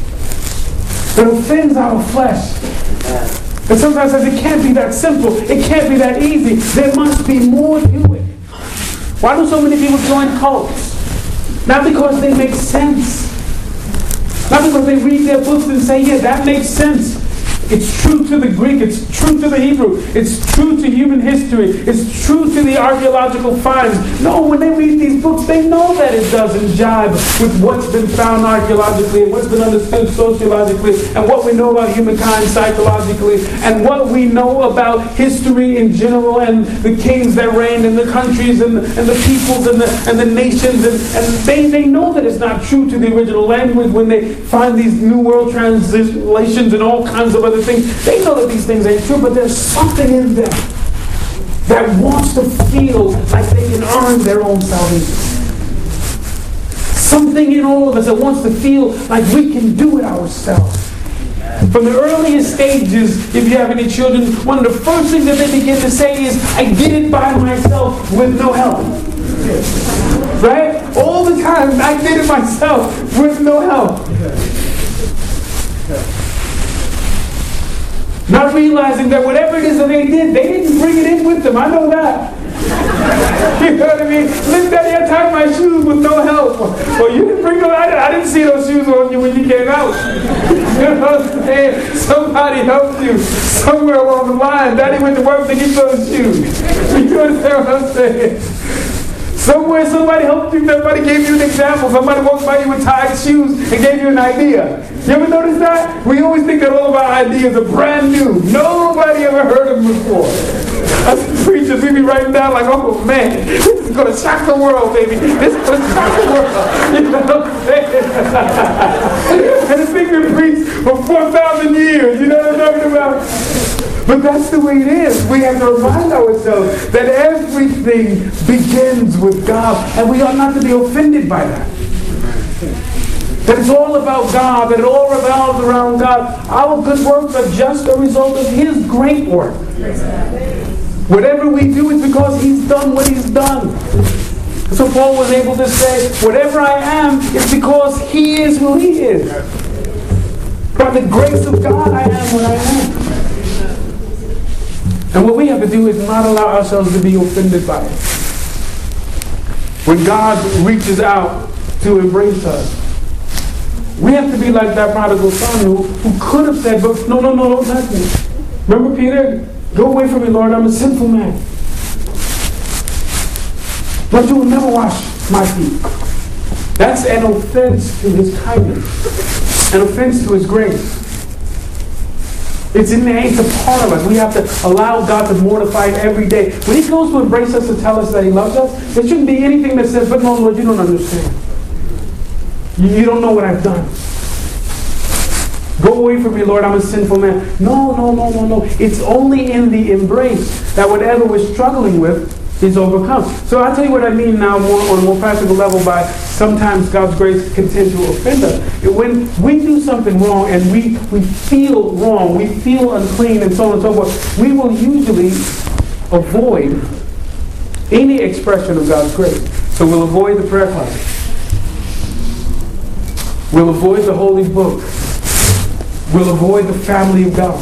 us, that offends our flesh. Amen. And sometimes says it can't be that simple. It can't be that easy. There must be more to it. Why do so many people join cults? Not because they make sense. Not because they read their books and say, yeah, that makes sense. It's true to the Greek. It's true to the Hebrew. It's true to human history. It's true to the archaeological finds. No, when they read these books, they know that it doesn't jibe with what's been found archaeologically and what's been understood sociologically and what we know about humankind psychologically and what we know about history in general and the kings that reigned and the countries and, and the peoples and the, and the nations. And, and they, they know that it's not true to the original language when they find these New World translations and all kinds of other things. They know that these things ain't true, but there's something in them that wants to feel like they can earn their own salvation. Something in all of us that wants to feel like we can do it ourselves. From the earliest stages, if you have any children, one of the first things that they begin to say is, I did it by myself with no help. Right? All the time, I did it myself with no help. Not realizing that whatever it is that they did, they didn't bring it in with them. I know that. You know what I mean? Look, Daddy, I tied my shoes with no help. Well, you didn't bring them. I didn't, I didn't see those shoes on you when you came out. You know what I'm saying? Somebody helped you somewhere along the line. Daddy went to work to get those shoes. You understand what I'm saying? Somewhere somebody helped you, somebody gave you an example, somebody walked by you with tied shoes and gave you an idea. You ever notice that? We always think that all of our ideas are brand new. Nobody ever heard of them before. Us preachers, we be writing down like, oh man, this is going to shock the world, baby. This is going to shock the world. You know what I'm saying? And this thing been preached for four thousand years. You know what I'm talking about? But that's the way it is. We have to remind ourselves that everything begins with God, and we are not to be offended by that. That it's all about God, that it all revolves around God. Our good works are just a result of his great work. Whatever we do is because he's done what he's done. So Paul was able to say, whatever I am is because he is who he is. By the grace of God, I am what I am. And what we have to do is not allow ourselves to be offended by it. When God reaches out to embrace us, we have to be like that prodigal son who, who could have said, but no, no, no, don't touch me. Remember Peter? Go away from me, Lord, I'm a sinful man. But you will never wash my feet. That's an offense to his kindness, an offense to his grace. It's in there, it's a part of us. We have to allow God to mortify it every day. When he goes to embrace us and tell us that he loves us, there shouldn't be anything that says, but no, Lord, you don't understand. You, you don't know what I've done. Go away from me, Lord, I'm a sinful man. No, no, no, no, no. It's only in the embrace that whatever we're struggling with is overcome. So I'll tell you what I mean now more on a more practical level by sometimes God's grace can tend to offend us. When we do something wrong and we, we feel wrong, we feel unclean and so on and so forth, we will usually avoid any expression of God's grace. So we'll avoid the prayer closet. We'll avoid the holy book. We'll avoid the family of God.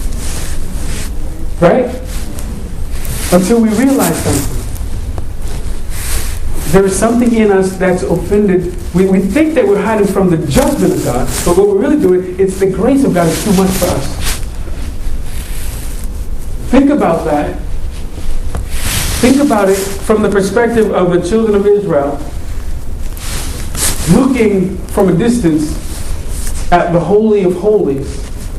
Right? Until we realize something. There is something in us that's offended. We, we think that we're hiding from the judgment of God, but what we're really doing, it's the grace of God is too much for us. Think about that. Think about it from the perspective of the children of Israel, looking from a distance at the Holy of Holies.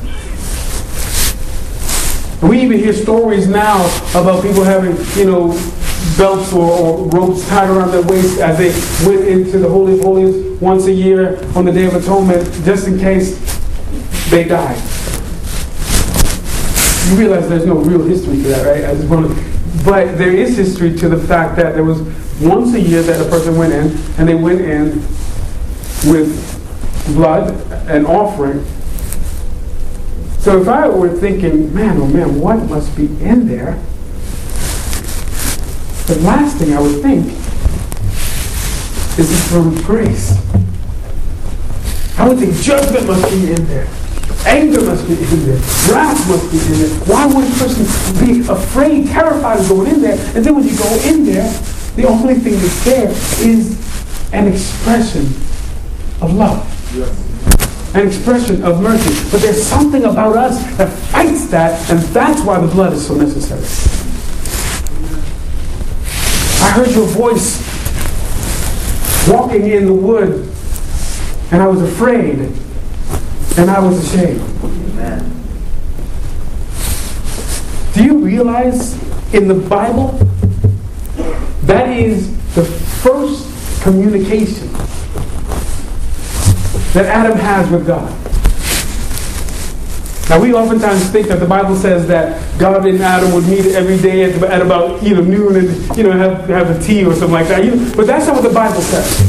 We even hear stories now about people having, you know, belts or, or ropes tied around their waist as they went into the Holy of Holies once a year on the Day of Atonement, just in case they died. You realize there's no real history to that, right? I just want to, but there is history to the fact that there was once a year that a person went in, and they went in with blood and offering. So if I were thinking, man, oh man, what must be in there? The last thing I would think is the throne of grace. I would think judgment must be in there. Anger must be in there. Wrath must be in there. Why would a person be afraid, terrified of going in there? And then when you go in there, the only thing that's there is an expression of love. Yes. An expression of mercy. But there's something about us that fights that, and that's why the blood is so necessary. I heard your voice walking in the wood, and I was afraid, and I was ashamed. Amen. Do you realize in the Bible, that is the first communication that Adam has with God? Now we oftentimes think that the Bible says that God and Adam would meet every day at, at about you know noon and you know have have a tea or something like that. You know, but that's not what the Bible says.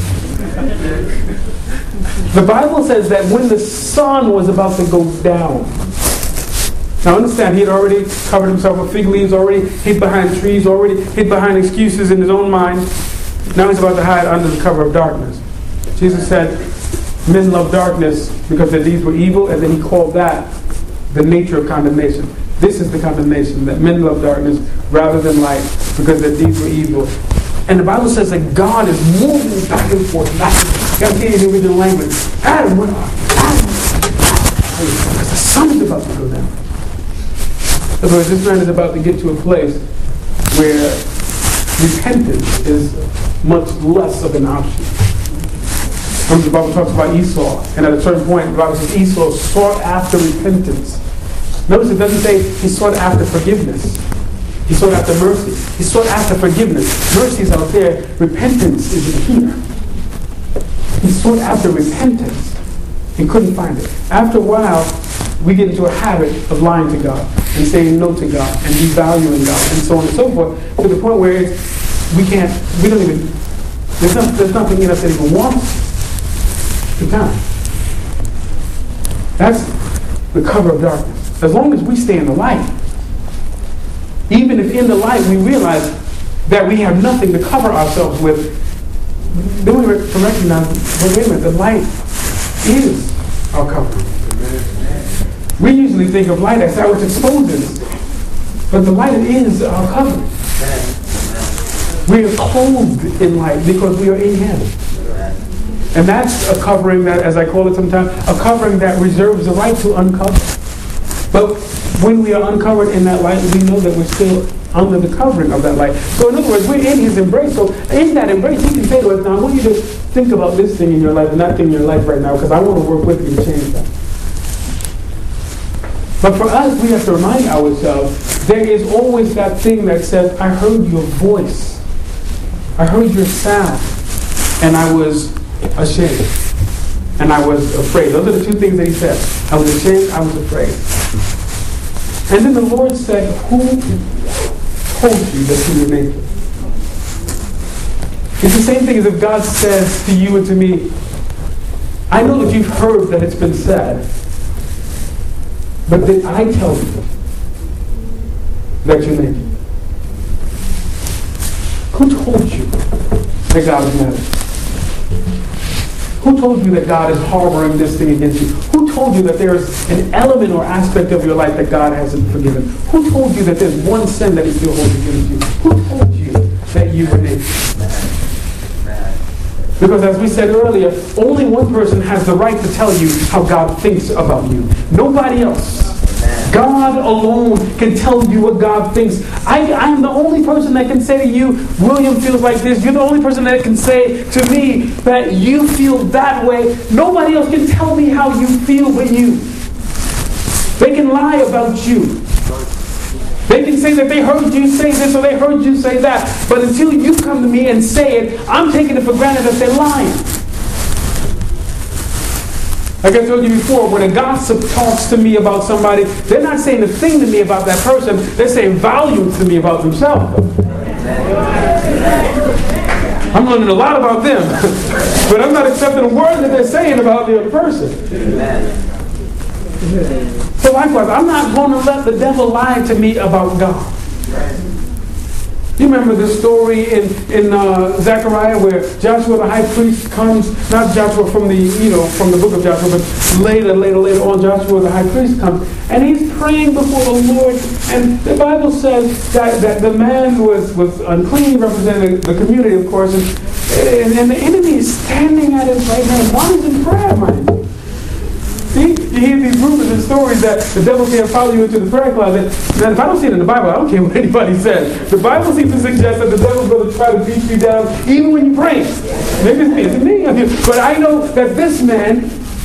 The Bible says that when the sun was about to go down. Now understand, he had already covered himself with fig leaves, already hid behind trees, already hid behind excuses in his own mind. Now he's about to hide under the cover of darkness. Jesus said, men love darkness because their deeds were evil, and then he called that the nature of condemnation. This is the condemnation, that men love darkness rather than light because their deeds were evil. And the Bible says that God is moving back and forth. Back and forth. You got to get in the original language. Adam, where are you? Adam, because the sun is about to go down. In other words, this man is about to get to a place where repentance is much less of an option. The Bible talks about Esau, and at a certain point, the Bible says Esau sought after repentance. Notice it doesn't say he sought after forgiveness. He sought after mercy. He sought after forgiveness. Mercy is out there. Repentance is in here. He sought after repentance. He couldn't find it. After a while, we get into a habit of lying to God and saying no to God and devaluing God and so on and so forth, to the point where it's, we can't, we don't even, there's, not, there's nothing in us that even wants to count. That's the cover of darkness. As long as we stay in the light, even if in the light we realize that we have nothing to cover ourselves with, then we recognize, well, wait a minute, the light is our cover. We usually think of light as that which exposes. But the light is our covering. We are clothed in light because we are in Him. And that's a covering that, as I call it sometimes, a covering that reserves the right to uncover. But when we are uncovered in that light, we know that we're still under the covering of that light. So in other words, we're in His embrace. So in that embrace, He can say to us, now I want you to think about this thing in your life and that thing in your life right now, because I want to work with you to change that. But for us, we have to remind ourselves, there is always that thing that says, I heard your voice. I heard your sound. And I was ashamed. And I was afraid. Those are the two things that He said. I was ashamed, I was afraid. And then the Lord said, who told you that you were naked? It's the same thing as if God says to you and to me, I know that you've heard that it's been said, but did I tell you that you're naked? Who told you that God is mad? Who told you that God is harboring this thing against you? Who told you that there's an element or aspect of your life that God hasn't forgiven? Who told you that there's one sin that He still holds against you? Who told you that you were naked? Because as we said earlier, only one person has the right to tell you how God thinks about you. Nobody else. God alone can tell you what God thinks. I, I'm the only person that can say to you, William feels like this. You're the only person that can say to me that you feel that way. Nobody else can tell me how you feel but you. They can lie about you. They can say that they heard you say this or they heard you say that. But until you come to me and say it, I'm taking it for granted that they're lying. Like I told you before, when a gossip talks to me about somebody, they're not saying a thing to me about that person. They're saying volumes to me about themselves. I'm learning a lot about them, but I'm not accepting a word that they're saying about the other person. So likewise, I'm not going to let the devil lie to me about God. You remember the story in, in uh, Zechariah where Joshua the high priest comes, not Joshua from the, you know, from the book of Joshua, but later, later, later on, Joshua the high priest comes, and he's praying before the Lord, and the Bible says that, that the man was, was unclean, representing the community, of course, and, and, and the enemy is standing at his right hand while he's in prayer, mind you. See, you hear these rumors and stories that the devil can't follow you into the prayer closet. Now, if I don't see it in the Bible, I don't care what anybody says. The Bible seems to suggest that the devil's going to try to beat you down even when you pray. Maybe it's me, but I know that this man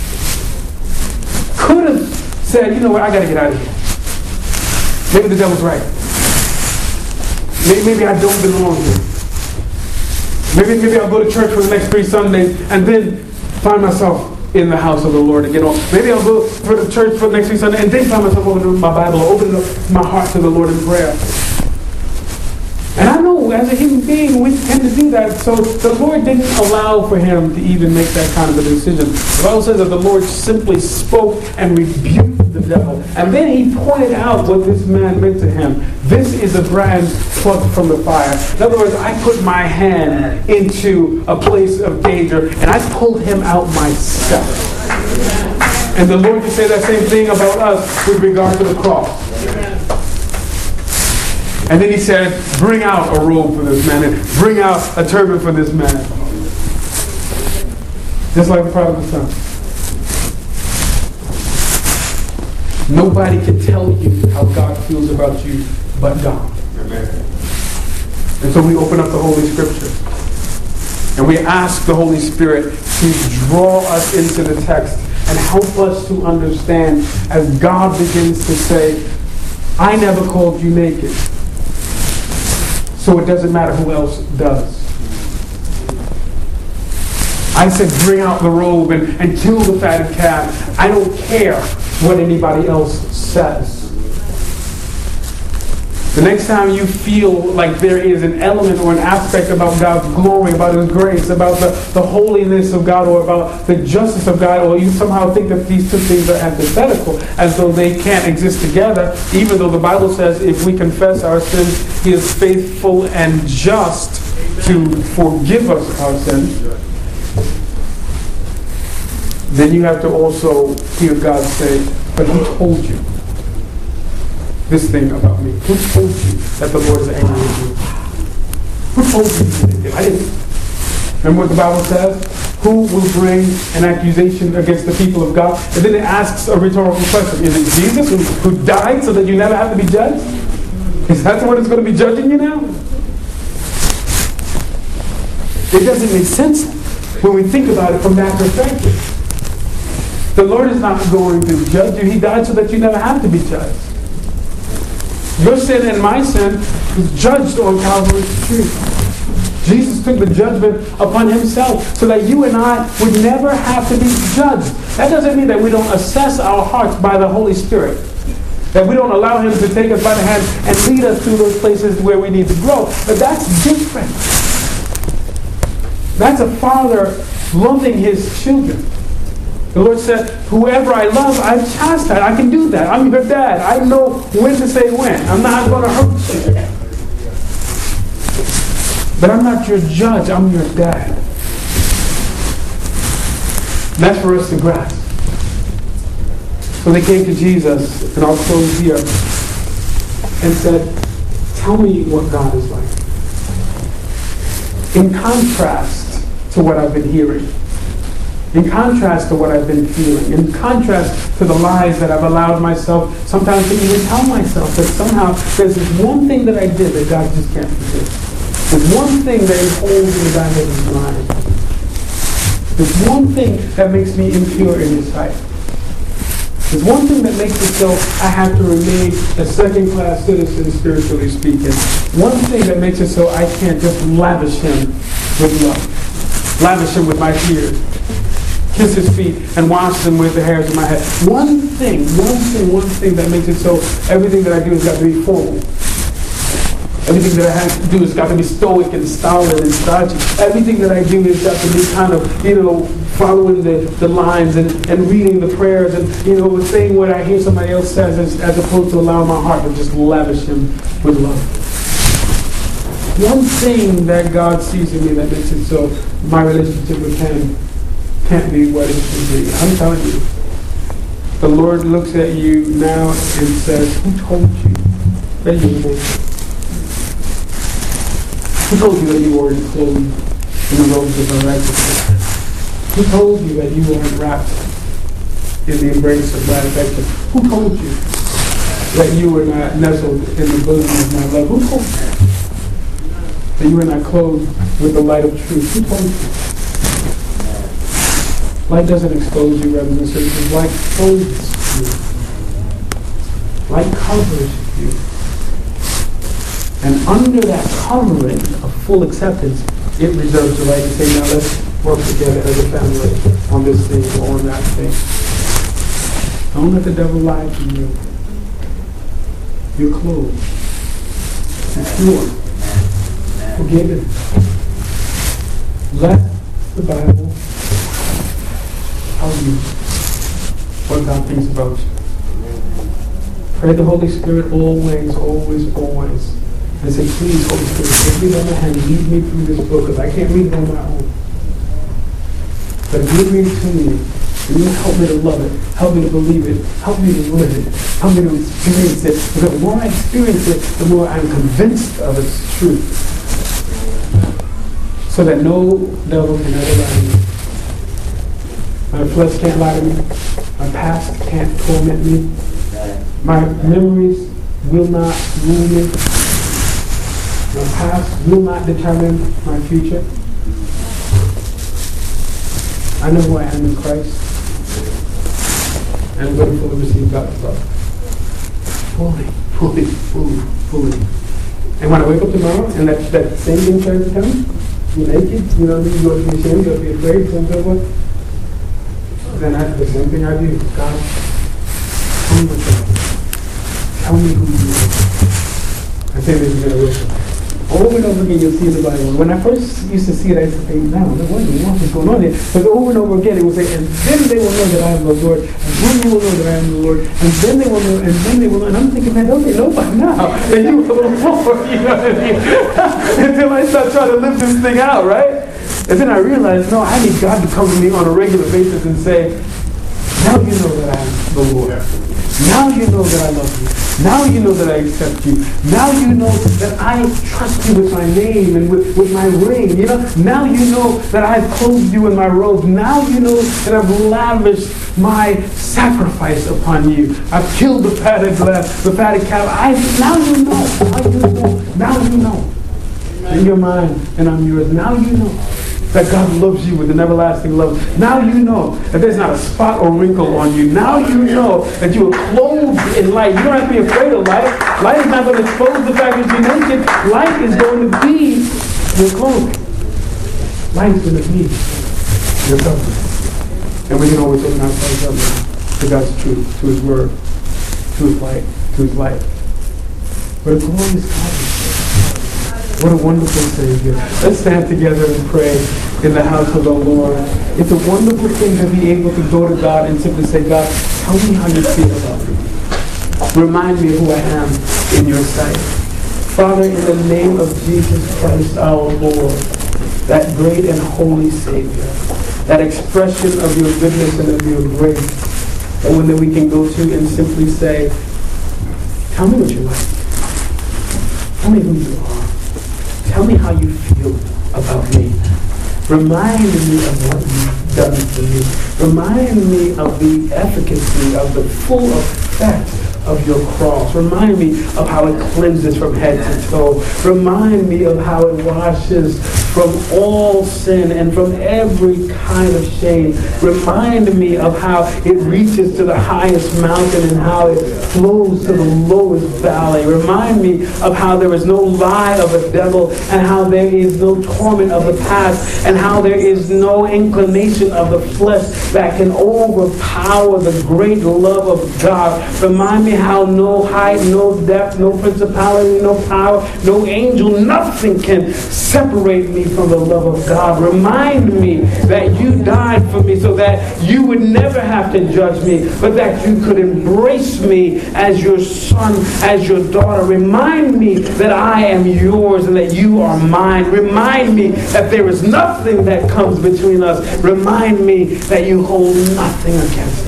could have said, you know what, I got to get out of here. Maybe the devil's right. Maybe, maybe I don't belong here. Maybe, maybe I'll go to church for the next three Sundays and then find myself in the house of the Lord again. Or maybe I'll go for the church for the next week Sunday and then find myself opening my Bible or opening up my heart to the Lord in prayer. And I know as a human being we tend to do that. So the Lord didn't allow for him to even make that kind of a decision. The Bible says that the Lord simply spoke and rebuked the devil. And then he pointed out what this man meant to him. This is a brand plucked from the fire. In other words, I put my hand into a place of danger and I pulled him out myself. And the Lord can say that same thing about us with regard to the cross. And then he said, bring out a robe for this man and bring out a turban for this man. Just like the prodigal son. Nobody can tell you how God feels about you but God. Amen. And so we open up the Holy Scripture. And we ask the Holy Spirit to draw us into the text and help us to understand as God begins to say, I never called you naked. So it doesn't matter who else does. I said bring out the robe and, and kill the fatted calf. I don't care what anybody else says. The next time you feel like there is an element or an aspect about God's glory, about His grace, about the, the holiness of God, or about the justice of God, or you somehow think that these two things are antithetical, as though they can't exist together, even though the Bible says if we confess our sins, He is faithful and just to forgive us our sins, then you have to also hear God say, but who told you this thing about me? Who told you that the Lord is angry with you? Who told you you didn't do it? I didn't. Remember what the Bible says? Who will bring an accusation against the people of God? And then it asks a rhetorical question. Is it Jesus who, who died so that you never have to be judged? Is that the one that's going to be judging you now? It doesn't make sense when we think about it from that perspective. The Lord is not going to judge you. He died so that you never have to be judged. Your sin and my sin was judged on Calvary's tree. Jesus took the judgment upon himself so that you and I would never have to be judged. That doesn't mean that we don't assess our hearts by the Holy Spirit. That we don't allow him to take us by the hand and lead us through those places where we need to grow. But that's different. That's a father loving his children. The Lord said, whoever I love, I chastise. I can do that. I'm your dad. I know when to say when. I'm not going to hurt you. But I'm not your judge. I'm your dad. That's for us to grasp. So they came to Jesus, and I'll close here, and said, tell me what God is like. In contrast to what I've been hearing. In contrast to what I've been feeling. In contrast to the lies that I've allowed myself sometimes to even tell myself that somehow there's this one thing that I did that God just can't forgive. There's one thing that he holds in the back of his mind. There's one thing that makes me impure in his sight. There's one thing that makes it so I have to remain a second-class citizen, spiritually speaking. One thing that makes it so I can't just lavish him with love. Lavish him with my tears. Kiss his feet and wash them with the hairs of my head. One thing, one thing, one thing that makes it so everything that I do has got to be formal. Everything that I have to do has got to be stoic and stolid and stodgy. Everything that I do has got to be kind of, you know, following the, the lines and, and reading the prayers and, you know, saying what I hear somebody else says as, as opposed to allowing my heart to just lavish him with love. One thing that God sees in me that makes it so my relationship with him can't be what it should be. I'm telling you. The Lord looks at you now and says, who told you that you were naked? Who told you that you weren't clothed in the robes of unrighteousness? Who told you that you weren't wrapped in the embrace of my affection? Who told you that you were not nestled in the bosom of my love? Who told you that you were not clothed with the light of truth? Who told you? Light doesn't expose you, brothers and sisters. Light clothes you. Light covers you. And under that covering of full acceptance, it reserves the right to say, now let's work together as a family on this thing or on that thing. Don't let the devil lie to you. You're clothed. You're pure. Forgiven. Let the Bible tell you what God thinks about you. Pray the Holy Spirit always, always, always. And say, please, Holy Spirit, take me by my hand and lead me through this book, because I can't read it on my own. But if you read it to me, and you help me to love it, help me to believe it, help me to live it, help me to experience it. Because the more I experience it, the more I'm convinced of its truth. So that no devil can ever lie to me. My flesh can't lie to me. My past can't torment me. My memories will not rule me. My past will not determine my future. I know who I am in Christ. And I'm going to fully receive God's love. Fully, fully, fully, fully. And when I wake up tomorrow and that, that same thing tries to come, you're naked, you know, you go to be ashamed, you go to be afraid, so so what? Then I, the same thing I do. God, tell me what you are. Tell me who you are. I say this is going to listen. Over and over again, you'll see in the Bible. When I first used to see it, I used to think, no, what is going on here? But over and over again, it will say, and then they will know that I am the Lord, and then they will know that I am the Lord, and then they will know, and then they will know. And I'm thinking, man, don't they know by now that you were the Lord? You know what I mean? Until I start trying to live this thing out, right? And then I realized, no, I need God to come to me on a regular basis and say, now you know that I am the Lord. Now you know that I love you. Now you know that I accept you. Now you know that I trust you with my name and with, with my ring. You know, now you know that I've clothed you in my robe. Now you know that I've lavished my sacrifice upon you. I've killed the fatted lamb, the fatted calf. I now you know. Now you know. Now you know. And you're mine and I'm yours. Now you know that God loves you with an everlasting love. Now you know that there's not a spot or wrinkle on you. Now you know that you are clothed in light. You don't have to be afraid of light. Light is not going to expose the fact that you're naked. Light is going to be your clothing. Light is going to be your covering. And we can always open ourselves up now to God's truth, to His Word, to His light, to His light. What a glorious God. What a wonderful Savior. Let's stand together and pray in the house of the Lord. It's a wonderful thing to be able to go to God and simply say, God, tell me how you feel about me. Remind me of who I am in your sight. Father, in the name of Jesus Christ our Lord, that great and holy Savior, that expression of your goodness and of your grace, and one that we can go to and simply say, tell me what you like. Tell me who you are. Tell me how you feel about me. Remind me of what you've done for me. Remind me of the efficacy, of the full effect of your cross. Remind me of how it cleanses from head to toe. Remind me of how it washes from all sin and from every kind of shame. Remind me of how it reaches to the highest mountain and how it flows to the lowest valley. Remind me of how there is no lie of the devil and how there is no torment of the past and how there is no inclination of the flesh that can overpower the great love of God. Remind me how no height, no depth, no principality, no power, no angel, nothing can separate me from the love of God. Remind me that you died for me so that you would never have to judge me, but that you could embrace me as your son, as your daughter. Remind me that I am yours and that you are mine. Remind me that there is nothing that comes between us. Remind me that you hold nothing against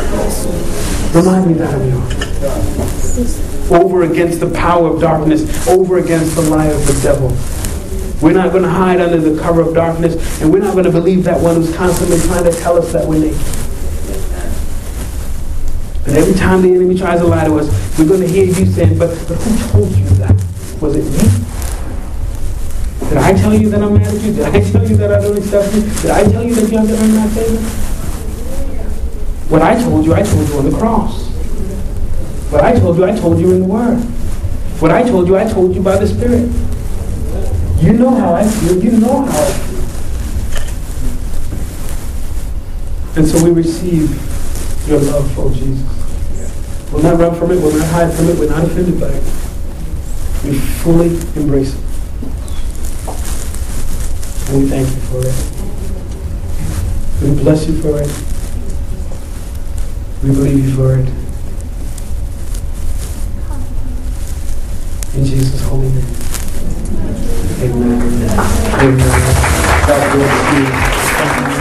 me. Remind me that I'm yours. Over against the power of darkness, over against the lie of the devil. We're not going to hide under the cover of darkness, and we're not going to believe that one who's constantly trying to tell us that we're naked. And every time the enemy tries to lie to us, we're going to hear you saying, but, but who told you that? Was it me? Did I tell you that I'm mad at you? Did I tell you that I don't accept you? Did I tell you that you have to earn my favor? What I told you, I told you on the cross. What I told you, I told you in the Word. What I told you, I told you by the Spirit. You know how I feel. You know how I feel. And so we receive your love, oh Jesus. We'll not run from it. We'll not hide from it. We're not offended by it. We fully embrace it. And we thank you for it. We bless you for it. We believe you for it. In Jesus' holy name. Amen. Amen. God bless you.